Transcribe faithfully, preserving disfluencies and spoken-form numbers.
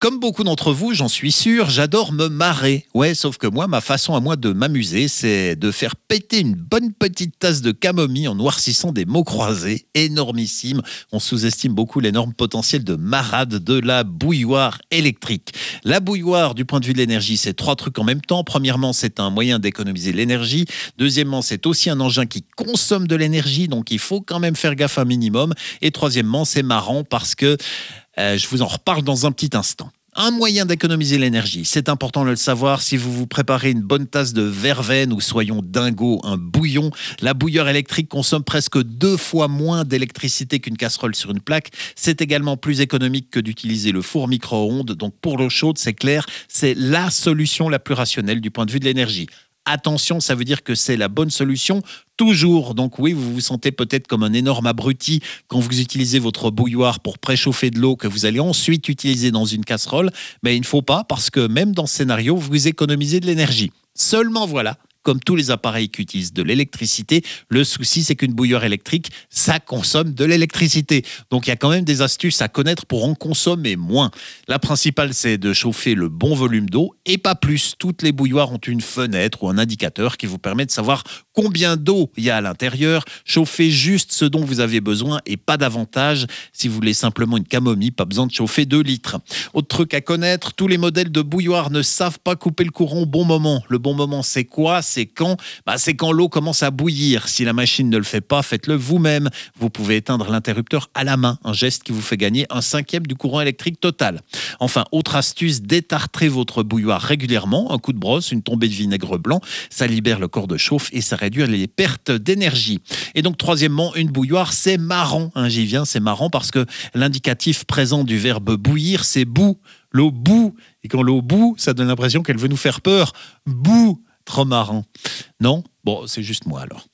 Comme beaucoup d'entre vous, j'en suis sûr, j'adore me marrer. Ouais, sauf que moi, ma façon à moi de m'amuser, c'est de faire péter une bonne petite tasse de camomille en noircissant des mots croisés. Énormissime. On sous-estime beaucoup l'énorme potentiel de marade de la bouilloire électrique. La bouilloire, du point de vue de l'énergie, c'est trois trucs en même temps. Premièrement, c'est un moyen d'économiser l'énergie. Deuxièmement, c'est aussi un engin qui consomme de l'énergie, donc il faut quand même faire gaffe un minimum. Et troisièmement, c'est marrant parce que Euh, je vous en reparle dans un petit instant. Un moyen d'économiser l'énergie, c'est important de le savoir. Si vous vous préparez une bonne tasse de verveine ou soyons dingo, un bouillon, la bouilloire électrique consomme presque deux fois moins d'électricité qu'une casserole sur une plaque. C'est également plus économique que d'utiliser le four micro-ondes. Donc pour l'eau chaude, c'est clair, c'est la solution la plus rationnelle du point de vue de l'énergie. Attention, ça veut dire que c'est la bonne solution toujours. Donc oui, vous vous sentez peut-être comme un énorme abruti quand vous utilisez votre bouilloire pour préchauffer de l'eau que vous allez ensuite utiliser dans une casserole. Mais il ne faut pas, parce que même dans ce scénario, vous économisez de l'énergie. Seulement voilà, comme tous les appareils qui utilisent de l'électricité, le souci, c'est qu'une bouilloire électrique, ça consomme de l'électricité. Donc, il y a quand même des astuces à connaître pour en consommer moins. La principale, c'est de chauffer le bon volume d'eau et pas plus. Toutes les bouilloires ont une fenêtre ou un indicateur qui vous permet de savoir combien d'eau il y a à l'intérieur. Chauffez juste ce dont vous avez besoin et pas davantage. Si vous voulez simplement une camomille, pas besoin de chauffer deux litres. Autre truc à connaître, tous les modèles de bouilloire ne savent pas couper le courant au bon moment. Le bon moment, c'est quoi ? C'est quand bah, c'est quand l'eau commence à bouillir. Si la machine ne le fait pas, faites-le vous-même. Vous pouvez éteindre l'interrupteur à la main, un geste qui vous fait gagner un cinquième du courant électrique total. Enfin, autre astuce, détartrez votre bouilloire régulièrement. Un coup de brosse, une tombée de vinaigre blanc, ça libère le corps de chauffe et ça réduit les pertes d'énergie. Et donc, troisièmement, une bouilloire, c'est marrant. Hein, j'y viens, c'est marrant parce que l'indicatif présent du verbe bouillir, c'est bout. L'eau bout. Et quand l'eau bout, ça donne l'impression qu'elle veut nous faire peur. Bout. Trop marrant. Non ? Bon, c'est juste moi alors.